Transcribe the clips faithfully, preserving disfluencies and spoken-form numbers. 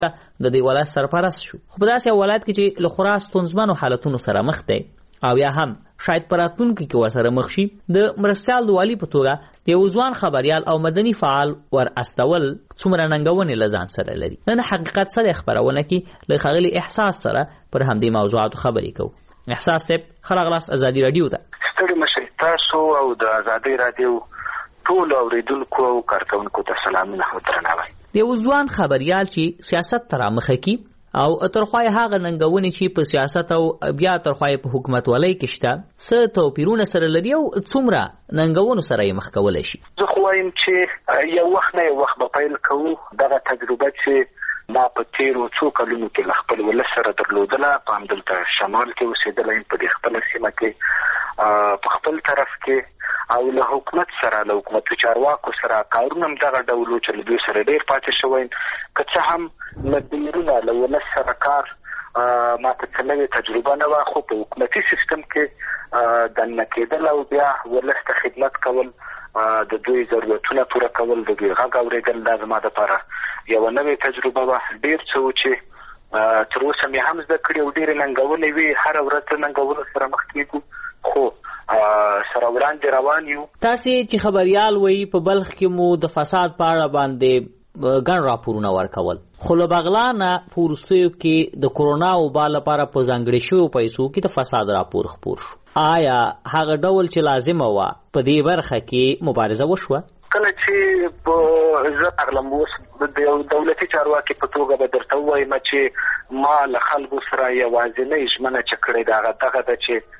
د دې ولایت سرپرست شو. خو په داسې ولایت کې چې له خورا ستونزمنو حالتونو سره مخ دی او یا هم شاید په راتلونکي کې ورسره مخ شي، د مرستیال د والي په توګه د یو ځوان خبریال او مدني فعال ور استول څومره ننګونې له ځان سره لري. نن حقیقت څه دی خپرونه کې له ښاغلي احساس سره پر همدې موضوعاتو خبرې کوو. احساس صاحب ښه راغلاست ازادي راډیو ته. ستړي مشئ تاسو او د ازادي راډیو ټول اوریدونکو او کارکونکو ته سلامونه او درناوی. د یو ځوان خبریال چې سیاست ته رامخه کی او ترخوای هغه ننګونې چې په سیاست او بیا ترخوای په حکومت ولای کې شته څه توپیرونه سره لري او څومره ننګونو سره یې مخ کولای شي. زه خو وایم چې یو وخت نه یو وخت به پیل کوو. دغه تجربه چې ما په تیرو څو کلونو کې له خپل ولس سره درلودله، په همدلته شمال کې اوسېدلی یم، په دې خپله سیمه کې په خپل طرف کې او له حکومت سره له حکومتي چارواکو سره کارونه هم دغه ډول و چې له دوی سره ډېر پاتې شوی. که څه هم له بیرونه له ولس سره کار ما ته څه نوې تجربه نه وه، خو په حکومتي سیستم کې دننه کېدل او بیا ولس ته خدمت کول، د دوی ضرورتونه پوره کول، د دوی غږ اورېدل، دا زما دپاره یوه نوې تجربه وه. ډېر څه و چې تر اوسه مې هم زده کړي او ډېرې ننګونې وي. هره ورځ د ننګونو سره مخ کېږو، خو سره وړاندې روان یو. تاسې چې خبریال وایي په بلخ کې مو د فساد په اړه باندې ګڼ راپورونه ورکول، خو له بغلانه په وروستیو کې د کورونا وبا لپاره په ځانګړي شویو پیسو کې د فساد راپور خپور شو. آیا هغه ډول چې لازمه وه په دې برخه کې مبارزه وشوه؟ کله چې په زه راغلم اوس د یو دولتي چارواکي په توګه به درته ووایم چې ما له خلکو سره یوازینۍ ژمنه چې کړې ده هغه دغه ده چې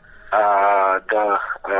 د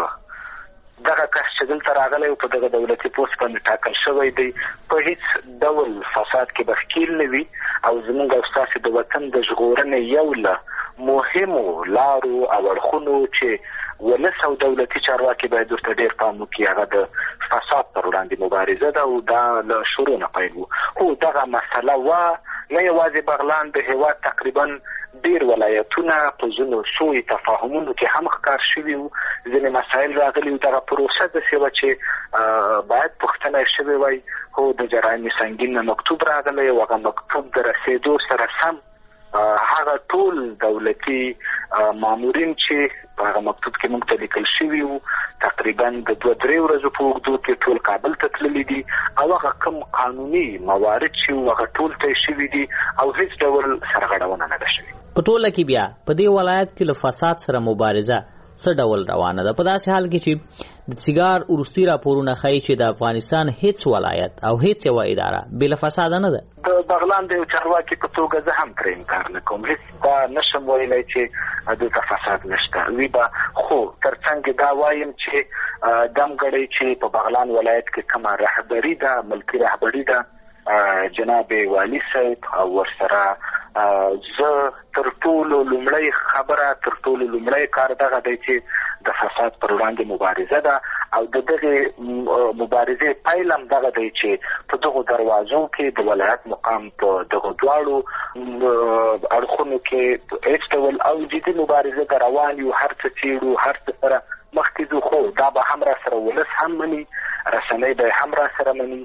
دغه کس چې دلته راغلی او په دغه دولتي پوسټ باندې ټاکل شوی دی په هیڅ ډول فساد کې به ښکیل نه وي او زموږ او ستاسې د وطن د ژغورنې یو له مهمو لارو او اړخونو چې ولس او دولتي چارواکي باید ورته ډېر پام وکړي هغه د فساد پر وړاندې مبارزه ده او دا له شروع نه پیل و. خو دغه مسله وه نه یوازې بغلان، د هېواد تقریبا ډېر ولایتونه په ځینو سوء تفاهمونو کې هم ښکار شوي وو، ځینې مسایل راغلي وو. دغه پروسه داسې وه چې باید پوښتنه یې شوې وای، خو د جرایم سنګین نه مکتوب راغلی او هغه مکتوب د رسېدو سره سم هغه ټول دولتي مامورین چې په هغه مکتوب کې موږ ته لیکل شوي وو تقریبا د دوه درې ورځو په اوږدو کې ټول کابل ته تللي دي او هغه کوم قانوني موارد چې وو هغه ټول ته یې شوي دي او هیڅ ډول سرغړونه نه ده شوې. په ټوله کې بیا په دې ولایت کې له فساد سره مبارزه څه ډول روانه ده؟ په داسې حال کې چې د سیګار وروستي راپورونه ښایي چې د افغانستان هیڅ ولایت او هیڅ یوه اداره بې له فساده نه ده. د بغلان د یو چارواکي په توګه زه هم پرې انکار نه کوم، هیڅ دا نشم ویلی چې دلته فساد نشته وي به، خو تر څنګ دا وایم چې دمګړی چې په بغلان ولایت کې کومه رهبري ده، ملکي رهبري ده، جناب والي صاحب او ورسره زه تر ټولو لومړی خبره تر ټولو لومړی کار دغه دی چې د فساد پر وړاندې مبارزه ده او د دغې مبارزې پیل هم دغه دی چې په دغو دروازو کې د ولایت مقام په دغو دواړو اړخونو کې هیڅ ډول او جدي مبارزه ده روان یو، هر څه څېړو، هر څه سره مخکې ځو، خو دا به هم را سره ولس هم مني، رسنۍ به هم را سره مني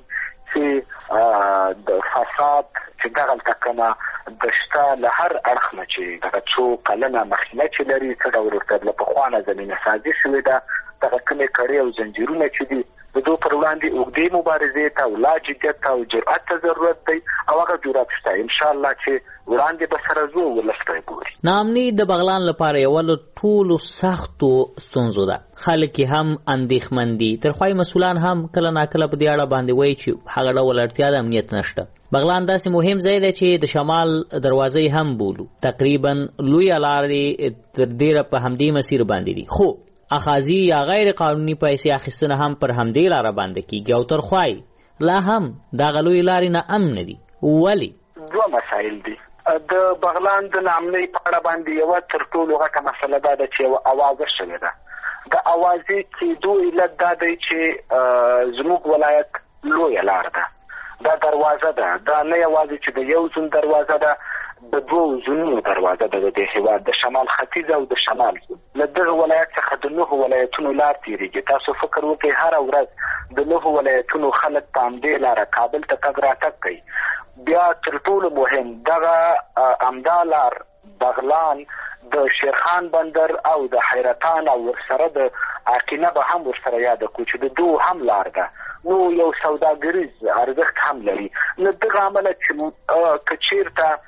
چې د فساد چې دغلته کومه د شته له هر اړخ نه چې دغه څو کلنه مخینه چې لري څه ډول ورته له پخوا نه زمینه سازي شوې ده، دغه کومې کړۍ او زنجیرونه چې دي د دو پر وړاندې اوږدې مبارزې ته او لا جدیت ته او جرأت ته ضرورت دی او هغه جرأت شته انشاءالله چې وړاندې به سره ځو ولس ته یې ګوري. ناامني د بغلان لپاره یوه له ټولو سختو ستونزو ده. خلک یې هم اندېښمن دي، ترخوای مسؤلان هم کله ناکله په دې اړه باندې وایي چې هغه ډول اړتیا د امنیت نشته. بغلان داسې مهم ځای دی چې د شمال دروازې هم بولو، تقریبا لویه لارې تر ډېره په همدې مسیر باندې دي، خو اخاذي یا غیر قانوني پیسې اخیستنه هم پر همدې لاره باندې کېږي او ترخوای لا هم دغه لویې لارې نه امن دي. ولې؟ دوه مسایل دي. د بغلان د ناامنۍ په اړه باندې یوه تر ټولو غټه مسله دا ده چې یوه اوازه شوې ده. د اوازې کېدو علت دا دی چې زموږ ولایت لویه لار ده، دا دروازه ده، دا نه یوازې چې د یو زون دروازه ده، د دوو زونونو دروازه ده د هېواد، د شمال ختیځ او د شمال زون. له دغه ولایت څخه د نهو ولایتونو لار تېرېږي. تاسو فکر وکړئ هره ورځ د نهو ولایتونو خلک په همدې لاره کابل ته تګ راتګ کوي. بیا تر ټولو مهم دغه همدا لار بغلان د شیرخان بندر او د حیرتان او ورسره د عقینه به هم ورسره یاده کړو چې د دوو هم لار ده، نو یو سوداګریز ارزښت هم لري. نو دغه عمله چې که چېرته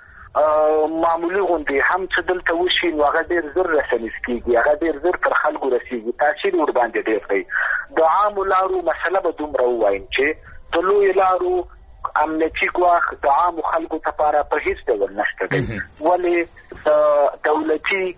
معمولي غوندې هم چې دلته وشي نو هغه ډېر زر رسنیز کېږي، هغه ډېر زر تر خلکو رسېږي، تاثیر ورباندې ډېر دی. د عامو لارو مسله به دومره ووایم چې د لویو لارو امنیتي ګواښ د عامو خلکو لپاره په هېڅ ډول نشته دی، ولې د دولتي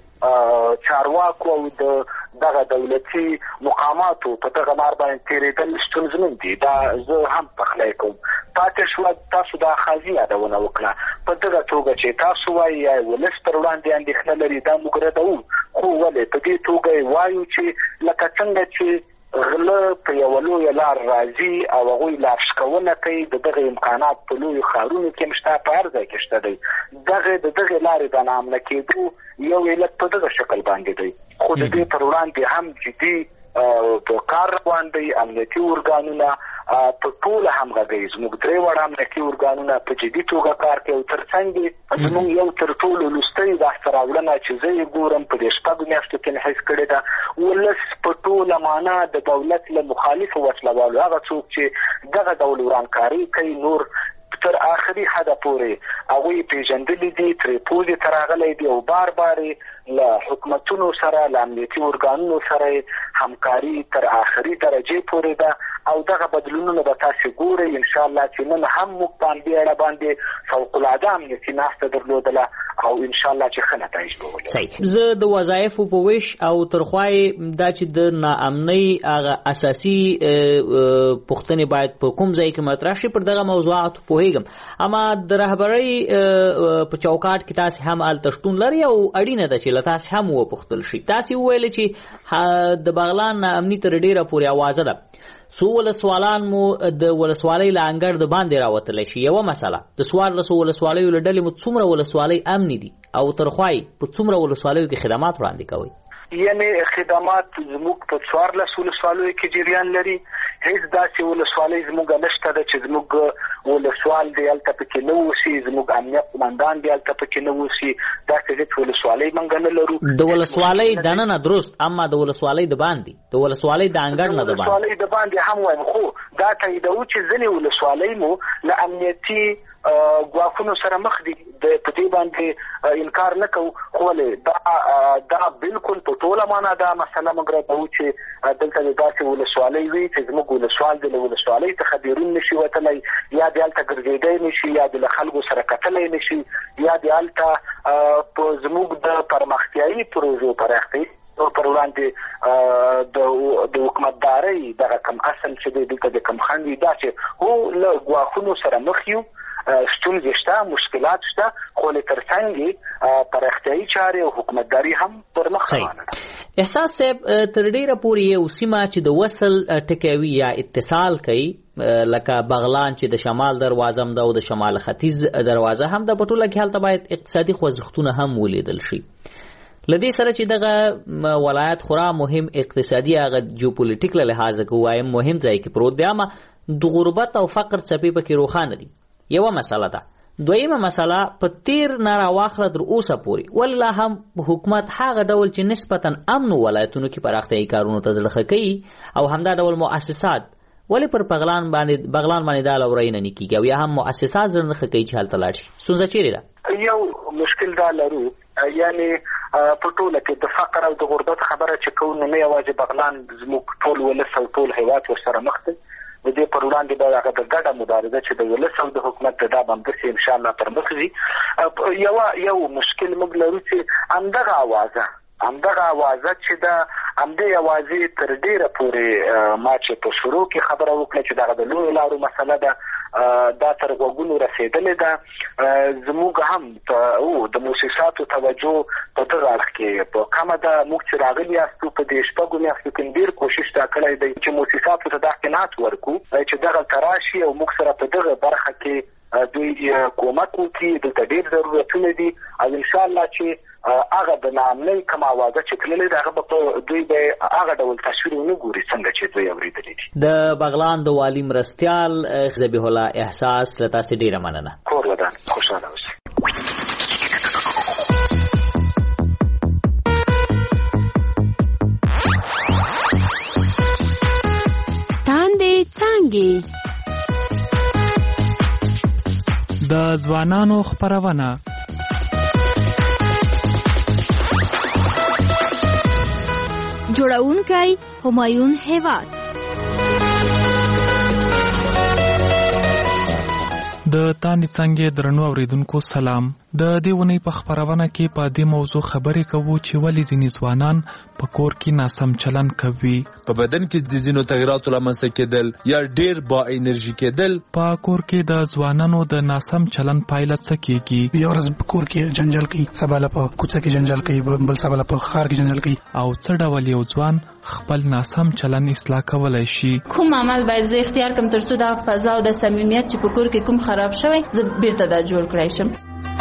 چارواکو او د دغه دولتي مقاماتو په دغه لار باندې تېرېدل ستونزمن دي. دا زه هم پخلی کوم. پاتې شوه تاسو دا خاصي یادونه وکړه په دغه توګه چې تاسو وایي یا ولس پر وړاندې اندېښنه لري، دا موږ ردوو، خو ولې په دې توګه یې وایو چې لکه څنګه چې غله په یوه لویه لار راځي او هغوی لارښکونه کوي، د دغه امکانات په لویو ښارونو کې هم شته، په هر ځای کې شته دی. دغه د دغې لارې د ناامنه کېدو یو علت په دغه شکل باندې دی، خو د دې پر وړاندې هم جدي په کار روان دی. امنیتي ارګانونه په ټوله همغږۍ زموږ درې واړه امنیتي ارګانونه په جدي توګه کار کوي او تر څنګ زموږ یو تر ټولو لوستۍ لاسته راوړنه چې زه یې ګورم په دې شپږو میاشتو کې مې حس کړې ده، ولس په ټوله معنا د دولت له مخالفو وسلوالو هغه څوک چې دغه ډول ورانکاري کوي نور تر آخري حده پورې هغوی پېژندلي دي، ترې پوزې ته راغلی دي او بار بار له حکومتونو سره له امنیتي ارګانونو سره همکاري تر آخري درجې پورې ده او دغه بدلونونه به تاسې ګورئ انشاءالله چې نن هم موږ په همدې اړه باندې فوقالعاده امنیتي ناسته درلودله او انشاءالله چې ښه نتایج به ولري. صحیح. زه د وظایفو په ویش او ترخوای دا چې د ناامنۍ هغه اساسي پوښتنې باید په کوم ځای کې مطرح شي پر دغه موضوعاتو پوهېږم، اما د رهبرۍ په چوکاټ کې تاسې هم هلته شتون لري او اړینه ده چې له تاسې هم وپوښتل شي. تاسې وویل چې د بغلان ناامني تر ډېره پورې اوازه ده، څو ولسوالان مو د ولسوالۍ له انګړ د باندې راوتلی شي. یوه مسله د څوارلسو ولسوالیو له ډلې مو څومره ولسوالۍ امنې دي او ترخوای په څومره ولسوالیو کې خدمات وړاندې کوئ؟ یعنې خدمات زموږ په څوارلس ولسوالیو کې جریان لري. هیڅ داسې ولسوالۍ زموږ نشته ده چې زموږ ولسوال دی هلته پکې نه اوسي، زموږ امنیت قمندان دی هلته پکې نه اوسي، داسې هېڅ ولسوالۍ موږ نه لرو. د ولسوالۍ دننه درست، اما د ولسوالۍ د باندې د ولسوالۍ د انګړ نه د باندې ولسوالۍ د باندې هم وایم، خو دا تاییدوو چې ځینې ولسوالۍ مو له امنیتي ګواښونو سره مخ دي، د په دې باندې انکار نه کوو، خو ولې دا دا بالکل په ټوله معنا دا مسله موږ ردوو چې دلته د داسې ولسوالۍ وي چې زموږ ولسوال د له ولسوالۍ څخه بیرون نشي وتلی، یا د هلته ګرځېدی نشي، یا د له خلکو سره کتلی نشي، یا د هلته په زموږ د پرمختیایي پروژو پراختیایي پر وړاندې د حکومتدارۍ دغه کم اصل چې دی دلته د کم خنډ وي، دا چې هو له ګواښونو سره مخ یو، ستونزې شته، مشکلات شته، خو له تر څنګ پراختیایي چارې او حکومتداري هم پر مخ روانه ده. احساس صاحب تر ډېره پورې یو سیمه چې د وصل ټکوي یا اتصال کوي لکه بغلان چې د شمال دروازه هم ده او د شمال ختیځ دروازه هم ده، په ټوله کې هلته باید اقتصادي خوځښتونه هم ولیدل شي. لدې سره چې دغه ولایت خورا مهم اقتصادي هغه جیوپولیټیک له لحاظه که وایم مهم ځای کې پروت دی، اما د غربت او فقر څپې پکې روښانه دي. یوه مسله ده. دویمه مسله په تیر نه راواخله تر اوسه پورې ولې لا هم حکومت هغه ډول چې نسبتا امنو ولایتونو کې پراختیایي کارونو ته زړه ښه کوي او همدا ډول مؤسسات ولې پر بغلان باندې بغلان باندې دا لورۍ نه کېږي او یا هم مؤسسات زړه نه ښه کوي چې هلته لاړ شي؟ ستونزه چیرې ده؟ یو مشکل دا لرو، یعنې په ټوله کې د فقر او د غربت خبره چې کوو نو نه یوازې بغلان زموږ ټول ولس او ټول هېواد ورسره مخ دی. د دې پر وړاندې به هغه د ګډه مبارزه چې د ولس او د حکومت د دا به همداسې انشاءالله پر مخ ځي. یوه یو مشکل موږ لرو چې همدغه اوازه همدغه اوازه چې ده همدې اوازې تر ډېره پورې ما چې په شروع کې خبره وکړه چې دغه د لویو لارو مسله ده دا تر غوږونو رسېدلې ده. زموږ هم د موسساتو توجه په دغه اړخ کې په کمه ده. موږ چې راغلي یاستو په دې شپږو میاشتو کې ډېر کوشش دا کړی دی چې موسساتو ته دا قناعت ورکړو چې دغلته راشي او موږ سره په دغه برخه کې دوی کومک وکړي. دلته ډېر ضرورتونه دي او انشاءالله چې هغه د ناامنۍ کوم اوازه چې تللې ده هغه به دوی به هغه ډول تصویر ونه ګوري څنګه چې دوی اورېدلي دي. د بغلان د والي مرستیال ذبیح الله احساس له تاسې ډېره مننه. کور ودان خوشحاله اوسئ. تاندې څانګې د ځوانانو خپرونه جوړونکی همایون هیواد. د تاندې څانګې درنو اوریدونکو سلام. د دې ونې په خپرونه کې په دې موضوع خبرې کوو چې ولې ځینې ځوانان په کور کې ناسم چلند کوي. په بدن کې د ځینو تغیراتو لامل کېدل یا ډېر با انرژي کېدل. په کور کې د ځوانانو د ناسم چلند پایله څه کېږي؟ یو ورځ په کور کې جنجال کوي، سبا له په کوڅه کې جنجال کوي، بل سبا له په ښار کې جنجال کوي. او څه ډول یو ځوان خپل ناسم چلند اصلاح کولی شي؟ کوم عمل باید زه اختیار کړم ترڅو د فضا او د صمیمیت چې په کور کې کوم خراب شوی زه بیرته دا جوړ کړی شم؟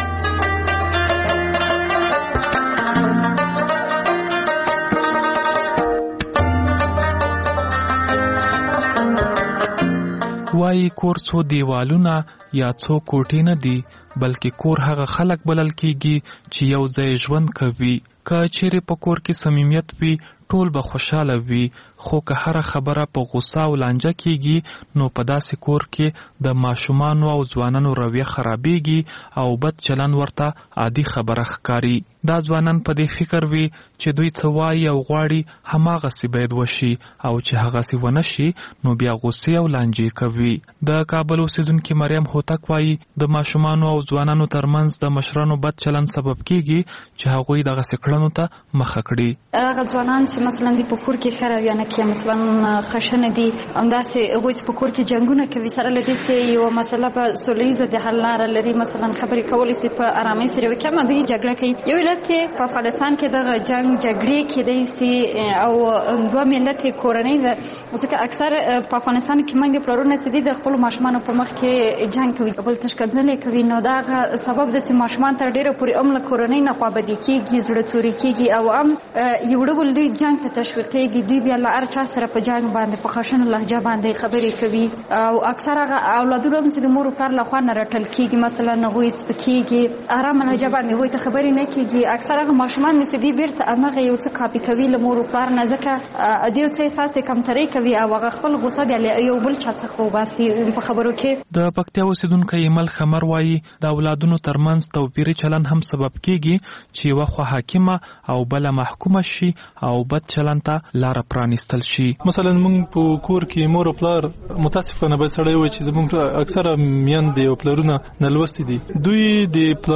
وایي کور څو دیوالونه یا څو کوټې نه دي بلکې کور هغه خلک بلل کېږي چې یو ځای ژوند کوي. که چیرې په کور کې صمیمیت وي ټول به خوشحاله وي، خو که هره خبره په غوسه او لانجه کېږي نو په داسې کور کې د ماشومانو او ځوانانو رویه خرابېږي او بد چلند ورته عادي خبره ښکاري. دا ځوانان په دې فکر وي چې دوی څه وایي او غواړي هماغسې باید وشي او چې هغسې ونه شي نو بیا غوسې او لانجې کوي. د کابل اوسېدونکي مریم هوتک وایي د ماشومانو او ځوانانو ترمنځ د مشرانو بد چلند سبب کېږي چې هغوی دغسې کړنو ته مخه کړي. هغه ځوانان چې مثلا دی په کور کې ښه رویه نه کوي، مثلا خشنه دي، همداسې هغوی چې په کور کې جنګونه کوي سره له دې چې یوه مسله په سوله ییزه د حل لاره لري، مثلا خبرې کولی شي په ارامۍ سره وکړي، اما دوی جګړه کوي. یو علت کې په افغانستان کې دغه جنګ جګړې کېدی شي او دوه ملت کورنۍ ده، ځکه اکثر په افغانستان کې میندې پلرونه چې دي د خپلو ماشومانو په مخ کې جنګ کوي، بل تشکندلې کوي، نو دا هغه سبب ده چې ماشومان تر ډېره پورې هم له کورنۍ نه خوابدي کېږي، زړه توري کېږي او هم یو ډول دوی جنګ ته تشویقېږي. دوی بیا له هر چا سره په جنګ باندې په خشنه لهجه باندې خبرې کوي او اکثر هغه اولادونه هم چې د مور او پلار لخوا نه رټل کېږي، مثلا هغوی سپکېږي، ارامه لهجه باندې هغوی ته خبرې نه کېږي. اکثر هغه ماشومان چې دوی بیرته هماغه یو څه کاپي کوي له مور او پلار نه، ځکه دوی څه احساس د کمترۍ کوي او هغه خپل غوسه بیا له یو بل چا څخه وباسي په خبرو کې. د پکتیا اوسېدونکی ایمل خمر وایي د اولادونو ترمنځ توپیري چلند هم سبب کېږي چې یوه خوا حاکمه او بله محکومه شي او بد چلند ته لاره پرانیستل شي. مثلا موږ په کور کې مور او پلار متاسفانه باید سړی وایي چې زموږ اکثره میندې او پلرونه نالوستي دي، دوی د